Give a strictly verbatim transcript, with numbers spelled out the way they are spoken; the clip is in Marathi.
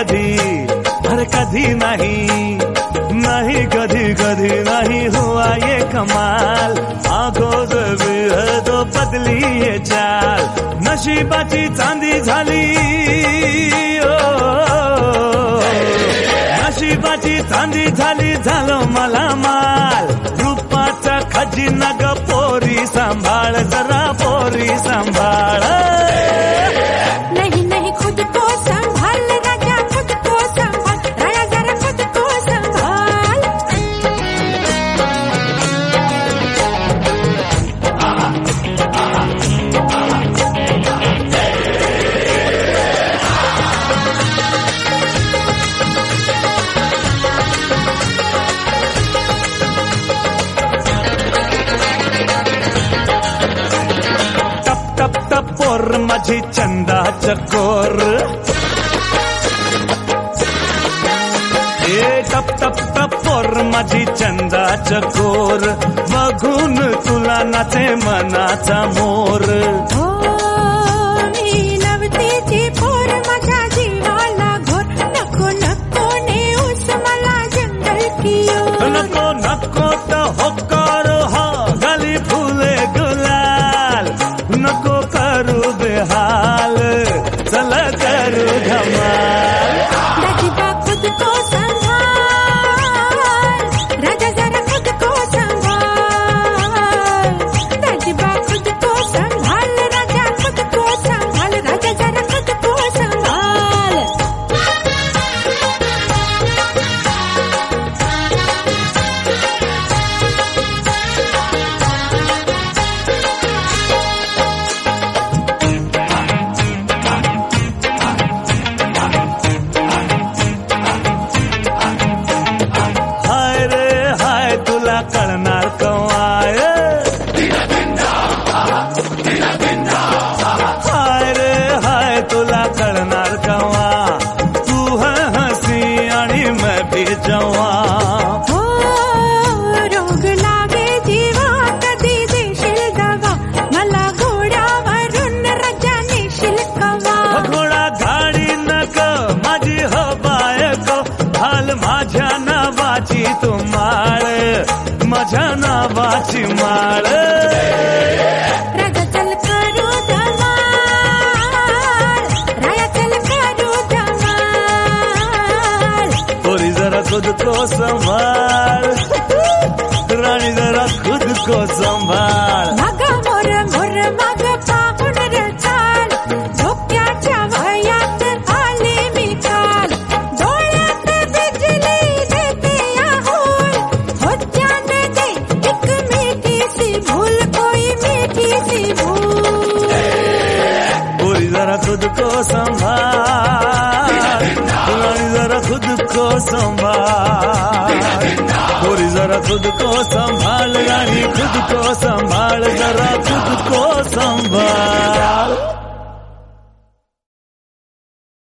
कधी, अरे कधी नहीं, नहीं कधी कधी नहीं हुआ ये कमाल, आंखों से भी है तो बदली ये चाल, नशिबाची चांदी झाली ओ, नशिबाची चांदी झाली झालो मला माल, रूपाचा खजिना ग पोरी सांभाळ जरा पोरी सांभाळ. नहीं नहीं खुद को संभाल राजा, खुद को संभाल राजा, जरा खुद को संभाल. टप टप पोर माझी चंदा चकोर, ए टप टप टप पोर माझी चंदा चकोर, बघून तुला नाचे मनाचा मोर. हो मी नवतीची पोर माझ्या जीवाला घोर, नको नको नेऊस मला जंगल की ओर. नको नको तर होकार हा गाली फुले गुलाल, नको करू बेहाल चल करू धमाल. राजीबा खुद को संभाल राजा, जरा खुद को संभाल. राजीबा खुद को संभाल राजा, खुद को संभाल राजा, जरा खुद को संभाल. हाय रे हाय तुला कळणार कवाय, हाय रे हाय तुला कळणार कवा, तू है हसी आणि मैं भी जवा. हो रोग लागे जीवा कधी देशील दवा, मला घोड्यावरून राजा नेशील कवा. घोडा गाडी नक माझी हो बायको, हाल माझ्या नावाची तू माळ, माझ्या नावाची माळ. राजा चल करू धमाल, राया चल करू धमाल. पोरी जरा खुद को संभाल, राणी जरा खुद को संभाल. माग मोर मोर माग पाहून रे चाल, झोक्याच्या वयात आले मी काल, डोळ्यात बिजली देते आहोळ, होत्याने दे एक मीठी सी भूल, कोई मीठी सी भूल. पोरी जरा खुद को संभाल, राणी जरा खुद को संभाल. पोरी जरा खुद को संभाल, रानी खुद को संभाल, जरा खुद को संभाल.